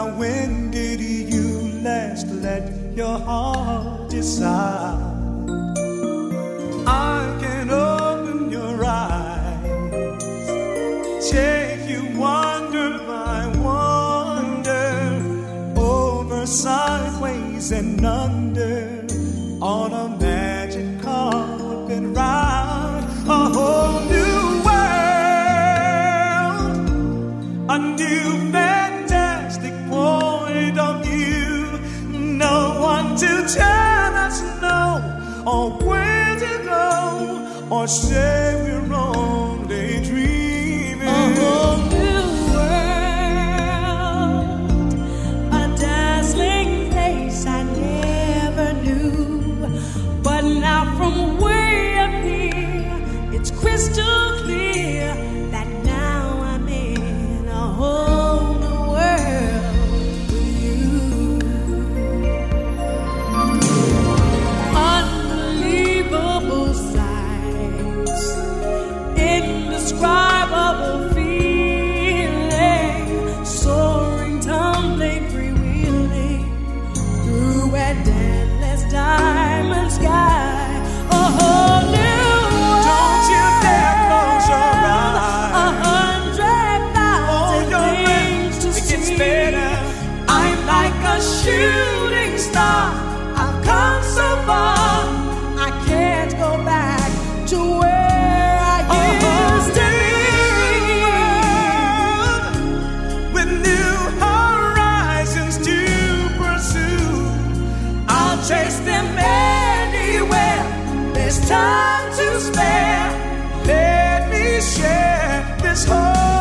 Now when did you last let your heart decide? I can open your eyes, take you wonder by wonder, over, sideways and under, on a magic carpet ride. A whole new world, a new fantastic point of view. No one to tell us no, or where to go, or say we're only dreaming. A whole new world, a dazzling place I never knew. But now from way up here, it's crystal clear that now I'm in a whole new world with you. Unbelievable sights, indescribable feeling, soaring, tumbling, freewheeling through an endless diamond sky. A whole new world. Don't you dare close your eyes. 100,000 things to it gets see. better. I'm like a shooting star. I've come so far. I can't go back to where I used to be. With new horizons to pursue, I'll chase them anywhere. There's time to spare. let me share this whole